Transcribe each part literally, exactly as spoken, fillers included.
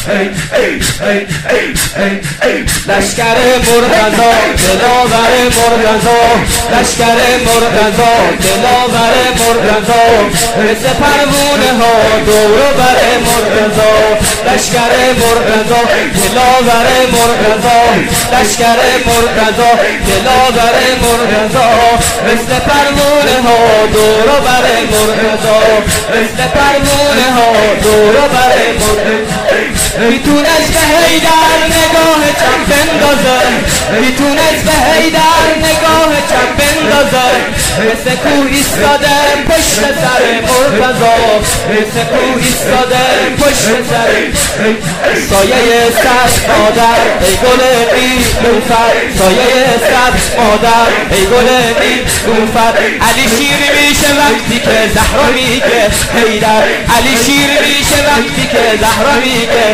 لشکر مرتضی دلاور مرتضی لشکر مرتضی دلاور مرتضی مثل پروانه ها دور و بر مرتضی لشکر مرتضی دلاور مرتضی لشکر مرتضی دلاور مرتضی مثل پروانه ها دور و بر مرتضی مثل پروانه ها دور و بر مرتضی میتونست به حیدر نگاه چپ بندازه میتونست به حیدر نگاه چپ بندازه مثل کوه ایستاده پشت سر مرتضی مثل کوه ایستاده پشت سر سایه سر مادر ای گل نیلوفر سایه سر مادر ای گل نیلوفر علی شیر میشه وقتی که زهرا میگه حیدر علی شیر میشه وقتی که زهرا میگه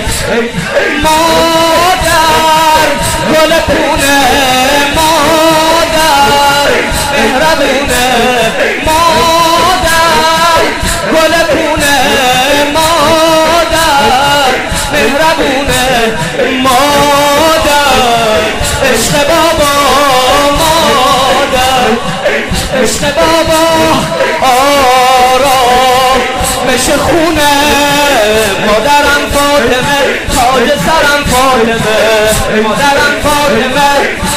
مادر گل پونه مادر مهربونه مادر گل پونه مادر مهربونه مادر عشق بابا مادر عشق بابا آرام مشه خونه مادرم فاطمه تاج سرم فاطمه مادرم فاطمه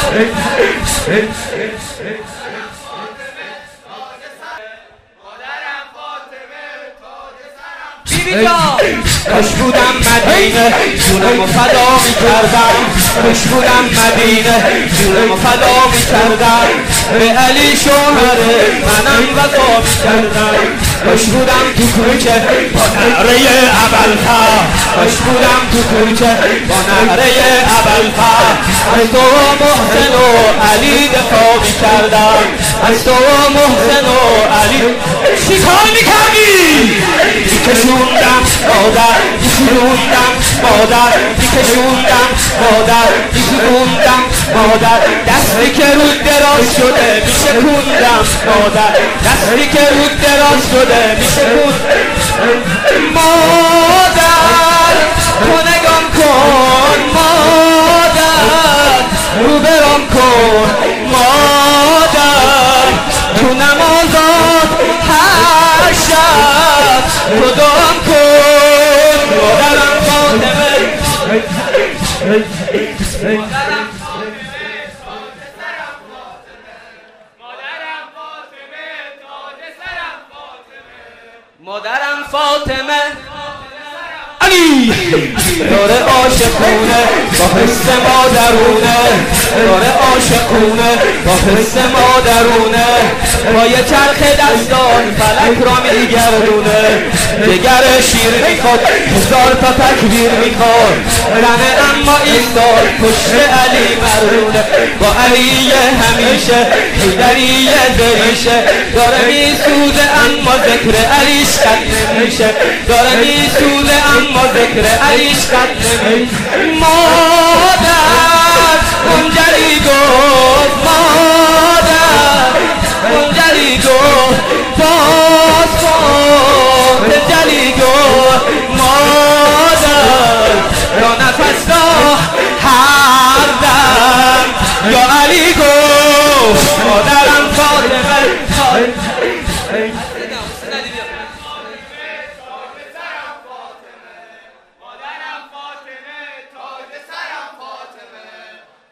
خوش بودم مدینه جونم و فدا می کردم خوش بودم مدینه جونم و فدا می کردم به علی شوهر منم وفا می کردم خوش بودم تو کوچه با نعره ابوالفضل خوش بودم تو کوچه با نعره ابوالفضل از تو محسن و علی دفاع می کردم از تو محسن و علی چیکار می کردی؟ کشوندم مادر کشوندم مادر کشوندم مادر کشوندم مادر دستی که رود دراز شده میشه کندم مادر دستی که رود دراز شده میشه کندم مادر تو نگام کن مادر رو برام کن مادر تو نمازات هر شب تو دام کن مادرم فاطمه مادرم مادرم فاطمه علی داره عاشقونه با حس مادرونه داره عاشقونه با حس مادرونه با یه چرخ دستان فلک را میگردونه دگر شیر میخواد هزار تا تکبیر میخواد رنه اما ایستاد پشت علی مردونه با علی همیشه حیدری دریشه داره میسوزه اما ذکر علیش قد نمیشه داره میسوزه اما ذکر علیش قد نمیشه مادر اونجری گفت مادر اونجری گفت باز کن جلی گفت مادر یا نفس داه هر دم یا علی گفت مادرم فاطمه